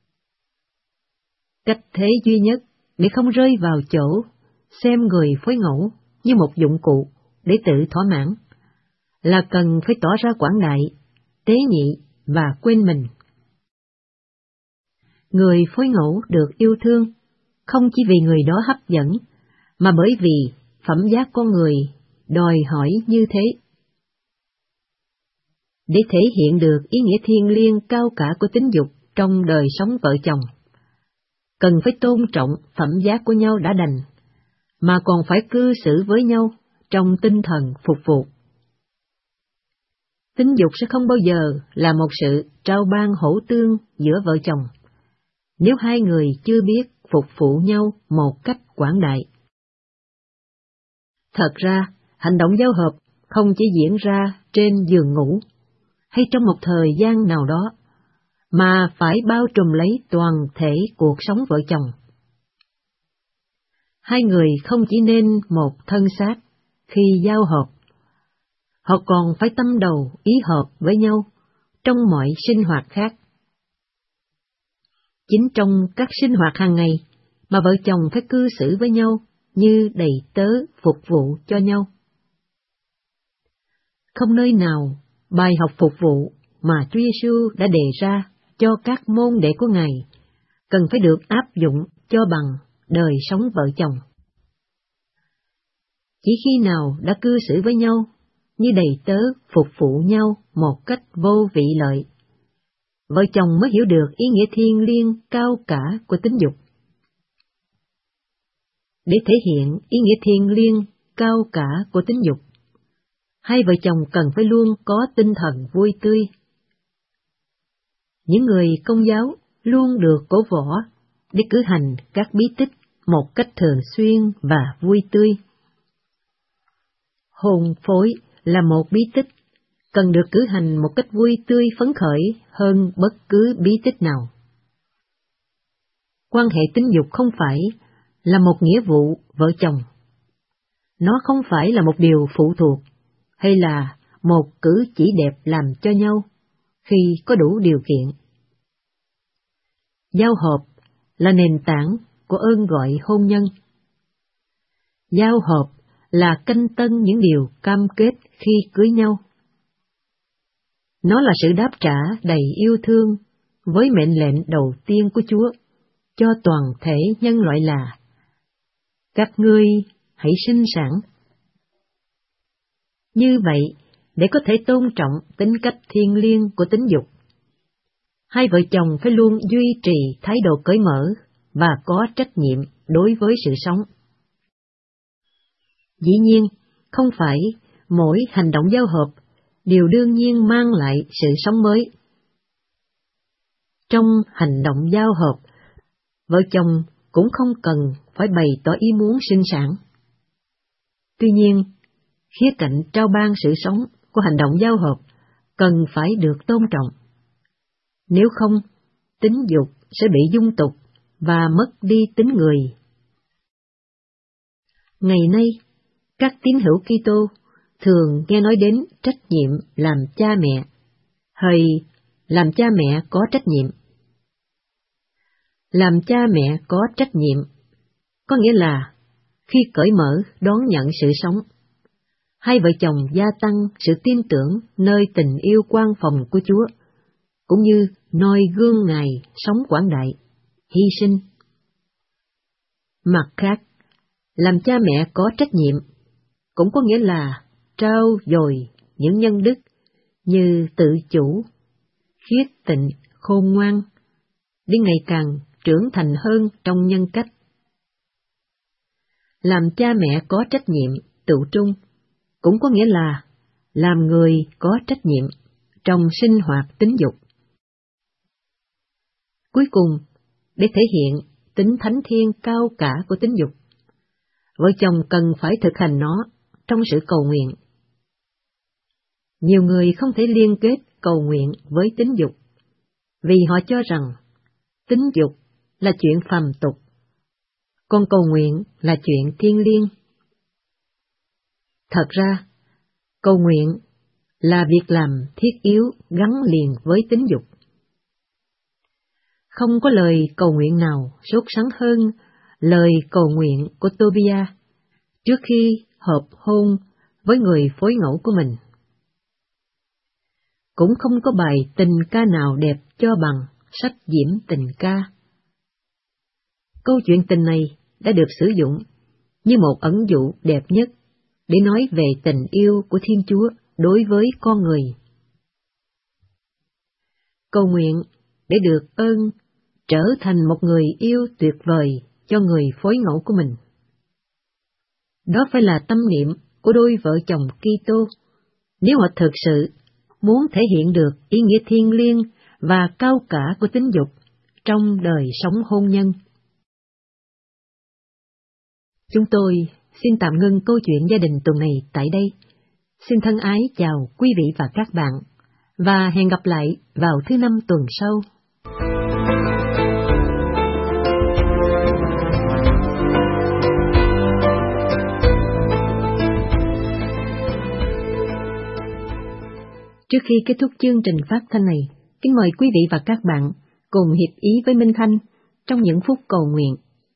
Cách thế duy nhất để không rơi vào chỗ xem người phối ngẫu như một dụng cụ để tự thỏa mãn là cần phải tỏ ra quảng đại, tế nhị và quên mình. Người phối ngẫu được yêu thương không chỉ vì người đó hấp dẫn, mà bởi vì phẩm giá con người đòi hỏi như thế. Để thể hiện được ý nghĩa thiêng liêng cao cả của tính dục trong đời sống vợ chồng, cần phải tôn trọng phẩm giá của nhau đã đành, mà còn phải cư xử với nhau trong tinh thần phục vụ. Tính dục sẽ không bao giờ là một sự trao ban hỗ tương giữa vợ chồng, nếu hai người chưa biết phục vụ nhau một cách quảng đại. Thật ra, hành động giao hợp không chỉ diễn ra trên giường ngủ, hay trong một thời gian nào đó, mà phải bao trùm lấy toàn thể cuộc sống vợ chồng. Hai người không chỉ nên một thân xác khi giao hợp, họ còn phải tâm đầu ý hợp với nhau trong mọi sinh hoạt khác. Chính trong các sinh hoạt hàng ngày mà vợ chồng phải cư xử với nhau như đầy tớ phục vụ cho nhau. Không nơi nào bài học phục vụ mà Chúa Giêsu đã đề ra cho các môn đệ của Ngài cần phải được áp dụng cho bằng đời sống vợ chồng. Chỉ khi nào đã cư xử với nhau như đầy tớ phục vụ nhau một cách vô vị lợi, vợ chồng mới hiểu được ý nghĩa thiêng liêng cao cả của tính dục. Để thể hiện ý nghĩa thiêng liêng cao cả của tính dục, hai vợ chồng cần phải luôn có tinh thần vui tươi. Những người Công giáo luôn được cổ võ để cử hành các bí tích một cách thường xuyên và vui tươi. Hôn phối là một bí tích cần được cử hành một cách vui tươi phấn khởi hơn bất cứ bí tích nào. Quan hệ tính dục không phải là một nghĩa vụ vợ chồng. Nó không phải là một điều phụ thuộc hay là một cử chỉ đẹp làm cho nhau khi có đủ điều kiện. Giao hợp là nền tảng của ơn gọi hôn nhân. Giao hợp là canh tân những điều cam kết khi cưới nhau. Nó là sự đáp trả đầy yêu thương với mệnh lệnh đầu tiên của Chúa cho toàn thể nhân loại là: các ngươi hãy sinh sản. Như vậy, để có thể tôn trọng tính cách thiêng liêng của tính dục, hai vợ chồng phải luôn duy trì thái độ cởi mở và có trách nhiệm đối với sự sống. Dĩ nhiên, không phải mỗi hành động giao hợp đều đương nhiên mang lại sự sống mới. Trong hành động giao hợp, vợ chồng cũng không cần phải bày tỏ ý muốn sinh sản. Tuy nhiên, khía cạnh trao ban sự sống của hành động giao hợp cần phải được tôn trọng. Nếu không, tính dục sẽ bị dung tục và mất đi tính người. Ngày nay, các tín hữu Kitô thường nghe nói đến trách nhiệm làm cha mẹ, hay làm cha mẹ có trách nhiệm. Làm cha mẹ có trách nhiệm có nghĩa là khi cởi mở đón nhận sự sống, hai vợ chồng gia tăng sự tin tưởng nơi tình yêu quan phòng của Chúa, cũng như noi gương Ngài sống quảng đại, hy sinh. Mặt khác, làm cha mẹ có trách nhiệm cũng có nghĩa là trao dồi những nhân đức như tự chủ, khiết tịnh, khôn ngoan, để ngày càng trưởng thành hơn trong nhân cách. Làm cha mẹ có trách nhiệm, tự trung, cũng có nghĩa là làm người có trách nhiệm trong sinh hoạt tính dục. Cuối cùng, để thể hiện tính thánh thiêng cao cả của tính dục, vợ chồng cần phải thực hành nó trong sự cầu nguyện. Nhiều người không thể liên kết cầu nguyện với tính dục, vì họ cho rằng tính dục là chuyện phàm tục, còn cầu nguyện là chuyện thiêng liêng. Thật ra, cầu nguyện là việc làm thiết yếu gắn liền với tính dục. Không có lời cầu nguyện nào sốt sắng hơn lời cầu nguyện của Tobia trước khi hợp hôn với người phối ngẫu của mình. Cũng không có bài tình ca nào đẹp cho bằng sách Diễm Tình Ca. Câu chuyện tình này đã được sử dụng như một ẩn dụ đẹp nhất để nói về tình yêu của Thiên Chúa đối với con người. Cầu nguyện để được ơn trở thành một người yêu tuyệt vời cho người phối ngẫu của mình. Đó phải là tâm niệm của đôi vợ chồng Kitô nếu họ thực sự muốn thể hiện được ý nghĩa thiêng liêng và cao cả của tính dục trong đời sống hôn nhân. Chúng tôi xin tạm ngưng câu chuyện gia đình tuần này tại đây. Xin thân ái chào quý vị và các bạn, và hẹn gặp lại vào thứ năm tuần sau. Trước khi kết thúc chương trình phát thanh này, kính mời quý vị và các bạn cùng hiệp ý với Minh Thanh trong những phút cầu nguyện.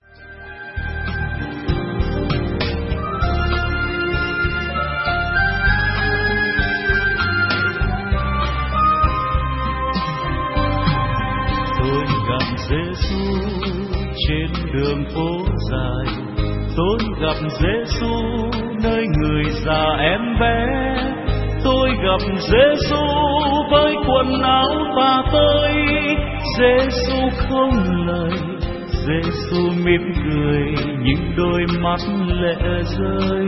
Tôi gặp Giêsu trên đường phố dài, tôi gặp Giêsu nơi người già em bé. Tôi gặp Giêsu với quần áo tà tơi, Giêsu không lời, Giêsu mỉm cười, những đôi mắt lệ rơi.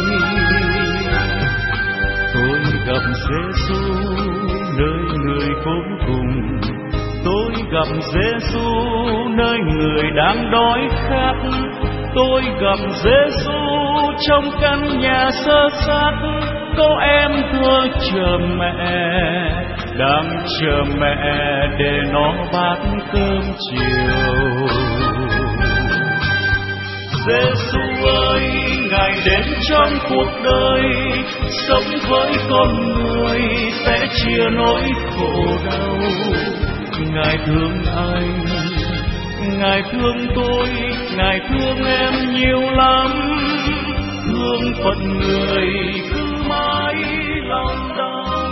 Tôi gặp Giêsu nơi người khốn cùng, tôi gặp Giêsu nơi người đang đói khát. Tôi gặp Giêsu trong căn nhà sơ sát, cô em thơ chờ mẹ, đang chờ mẹ để nó bát cơm chiều. Giêsu ơi, Ngài đến trong cuộc đời, sống với con người sẽ chia nỗi khổ đau. Ngài thương anh, Ngài thương tôi, Ngài thương em nhiều lắm. Thương phận người cứ mãi lòng đau.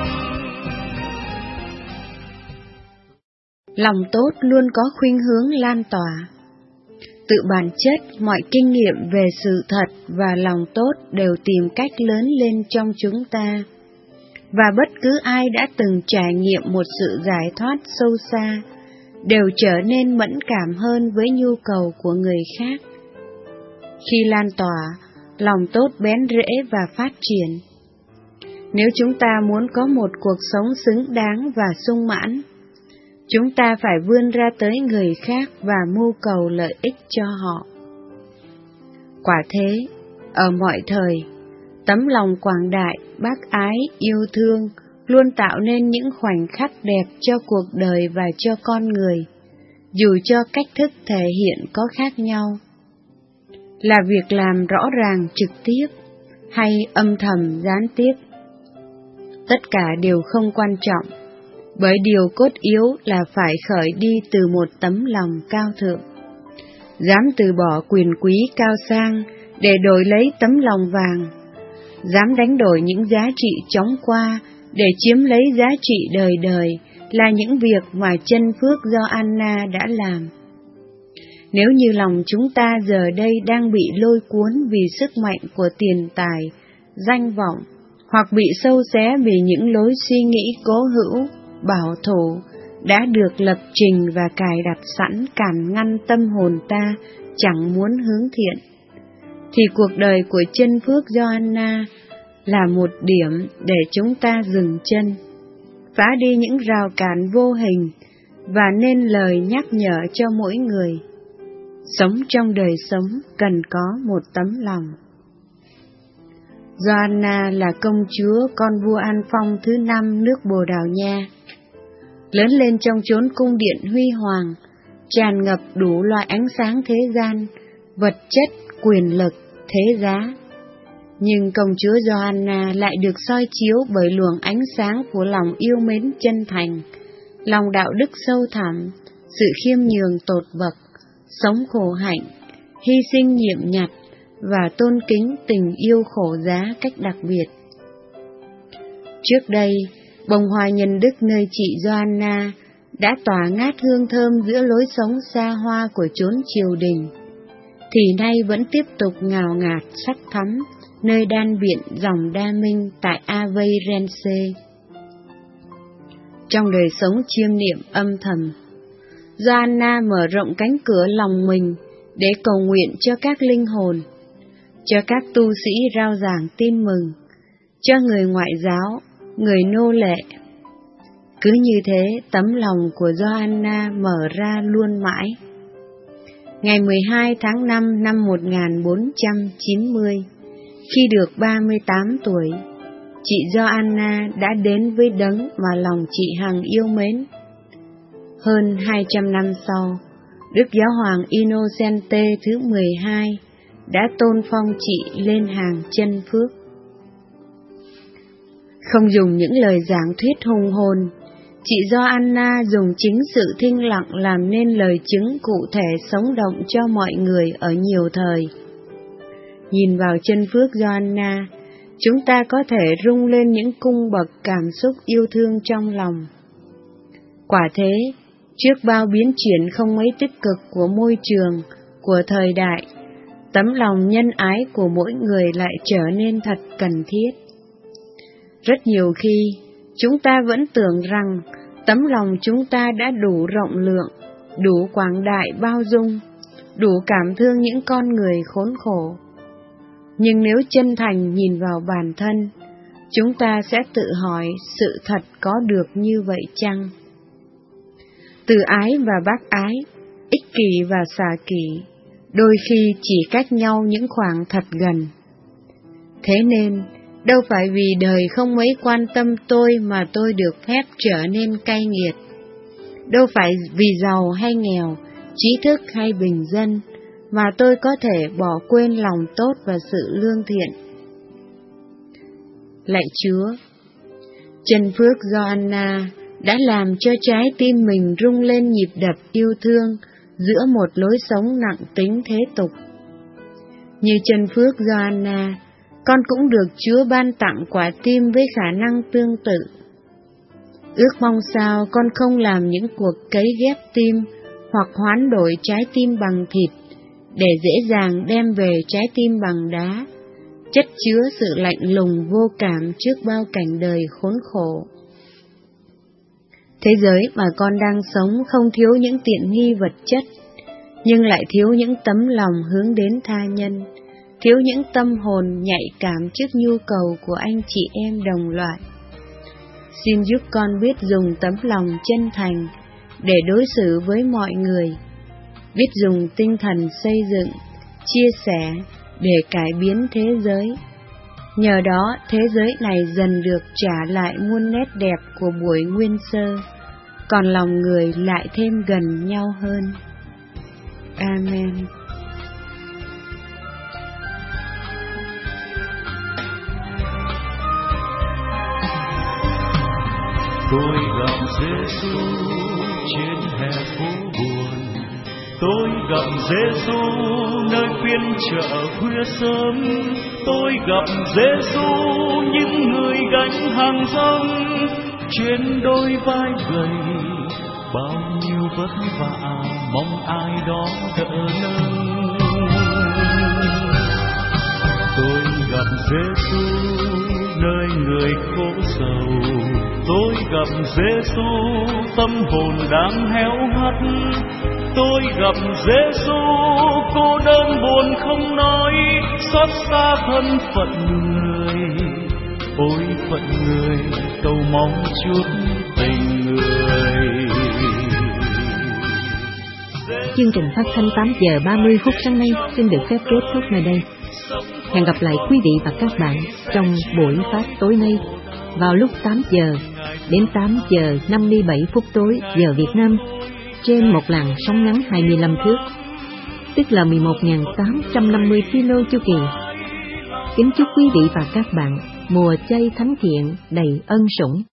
Lòng tốt luôn có khuynh hướng lan tỏa. Tự bản chất, mọi kinh nghiệm về sự thật và lòng tốt đều tìm cách lớn lên trong chúng ta. Và bất cứ ai đã từng trải nghiệm một sự giải thoát sâu xa, đều trở nên mẫn cảm hơn với nhu cầu của người khác. Khi lan tỏa, lòng tốt bén rễ và phát triển. Nếu chúng ta muốn có một cuộc sống xứng đáng và sung mãn, chúng ta phải vươn ra tới người khác và mưu cầu lợi ích cho họ. Quả thế, ở mọi thời, tấm lòng quảng đại, bác ái, yêu thương luôn tạo nên những khoảnh khắc đẹp cho cuộc đời và cho con người, dù cho cách thức thể hiện có khác nhau. Là việc làm rõ ràng trực tiếp hay âm thầm gián tiếp, tất cả đều không quan trọng, bởi điều cốt yếu là phải khởi đi từ một tấm lòng cao thượng, dám từ bỏ quyền quý cao sang để đổi lấy tấm lòng vàng, dám đánh đổi những giá trị chóng qua để chiếm lấy giá trị đời đời, là những việc mà chân phước do Anna đã làm. Nếu như lòng chúng ta giờ đây đang bị lôi cuốn vì sức mạnh của tiền tài, danh vọng, hoặc bị sâu xé vì những lối suy nghĩ cố hữu, bảo thủ, đã được lập trình và cài đặt sẵn cản ngăn tâm hồn ta chẳng muốn hướng thiện, thì cuộc đời của chân phước Gioanna là một điểm để chúng ta dừng chân, phá đi những rào cản vô hình và nên lời nhắc nhở cho mỗi người. Sống trong đời sống cần có một tấm lòng. Gioanna là công chúa con vua An Phong thứ năm nước Bồ Đào Nha. Lớn lên trong chốn cung điện huy hoàng, tràn ngập đủ loại ánh sáng thế gian, vật chất, quyền lực, thế giá. Nhưng công chúa Gioanna lại được soi chiếu bởi luồng ánh sáng của lòng yêu mến chân thành, lòng đạo đức sâu thẳm, sự khiêm nhường tột bậc, sống khổ hạnh, hy sinh nhiệm nhặt và tôn kính tình yêu khổ giá cách đặc biệt. Trước đây, bông hoa nhân đức nơi chị Gioanna đã tỏa ngát hương thơm giữa lối sống xa hoa của chốn triều đình, thì nay vẫn tiếp tục ngào ngạt sắc thắm nơi đan viện dòng Đa Minh tại Aveirense. Trong đời sống chiêm niệm âm thầm, Gioanna mở rộng cánh cửa lòng mình để cầu nguyện cho các linh hồn, cho các tu sĩ rao giảng tin mừng, cho người ngoại giáo, người nô lệ. Cứ như thế, tấm lòng của Gioanna mở ra luôn mãi. Ngày mười hai tháng năm năm một nghìn bốn trăm chín mươi, khi được ba mươi tám tuổi, chị Gioanna đã đến với đấng mà lòng chị hằng yêu mến. Hơn hai trăm năm sau, Đức Giáo hoàng Innocente thứ mười hai đã tôn phong chị lên hàng chân phước. Không dùng những lời giảng thuyết hùng hồn, chị Gioanna dùng chính sự thinh lặng làm nên lời chứng cụ thể sống động cho mọi người ở nhiều thời. Nhìn vào chân phước Gioanna, chúng ta có thể rung lên những cung bậc cảm xúc yêu thương trong lòng. Quả thế, trước bao biến chuyển không mấy tích cực của môi trường, của thời đại, tấm lòng nhân ái của mỗi người lại trở nên thật cần thiết. Rất nhiều khi, chúng ta vẫn tưởng rằng tấm lòng chúng ta đã đủ rộng lượng, đủ quảng đại bao dung, đủ cảm thương những con người khốn khổ. Nhưng nếu chân thành nhìn vào bản thân, chúng ta sẽ tự hỏi sự thật có được như vậy chăng? Từ ái và bác ái, ích kỷ và xả kỷ, đôi khi chỉ cách nhau những khoảng thật gần. Thế nên, đâu phải vì đời không mấy quan tâm tôi mà tôi được phép trở nên cay nghiệt. Đâu phải vì giàu hay nghèo, trí thức hay bình dân, mà tôi có thể bỏ quên lòng tốt và sự lương thiện. Lạy Chúa, chân phước Gioanna đã làm cho trái tim mình rung lên nhịp đập yêu thương giữa một lối sống nặng tính thế tục. Như chân phước Gioanna, con cũng được Chúa ban tặng quả tim với khả năng tương tự. Ước mong sao con không làm những cuộc cấy ghép tim hoặc hoán đổi trái tim bằng thịt để dễ dàng đem về trái tim bằng đá, chất chứa sự lạnh lùng vô cảm trước bao cảnh đời khốn khổ. Thế giới mà con đang sống không thiếu những tiện nghi vật chất, nhưng lại thiếu những tấm lòng hướng đến tha nhân, thiếu những tâm hồn nhạy cảm trước nhu cầu của anh chị em đồng loại. Xin giúp con biết dùng tấm lòng chân thành để đối xử với mọi người, biết dùng tinh thần xây dựng, chia sẻ để cải biến thế giới. Nhờ đó, thế giới này dần được trả lại muôn nét đẹp của buổi nguyên sơ, còn lòng người lại thêm gần nhau hơn. Amen. Tôi gặp Giêsu trên hè phố buồn, tôi gặp Giêsu nơi phiên chợ khuya sớm, tôi gặp Giêsu những người gánh hàng rong, trên đôi vai gầy bao nhiêu vất vả mong ai đó đỡ nâng. Tôi gặp Giêsu nơi người khổ sầu, tôi gặp Giêsu tâm hồn đang héo hắt, tôi gặp Giêsu cô đơn buồn không nói, xót xa thân phận người, ôi phận người cầu mong chút tình người. Chương trình phát thanh tám giờ ba mươi phút sáng nay xin được phép kết thúc nơi đây. Hẹn gặp lại quý vị và các bạn trong buổi phát tối nay vào lúc tám giờ đến tám giờ năm mươi bảy phút tối giờ Việt Nam trên một làn sóng ngắn hai mươi lăm thước, tức là mười một nghìn tám trăm năm mươi ki lô chu kỳ. kính chúc quý vị và các bạn mùa chay thánh thiện đầy ân sủng.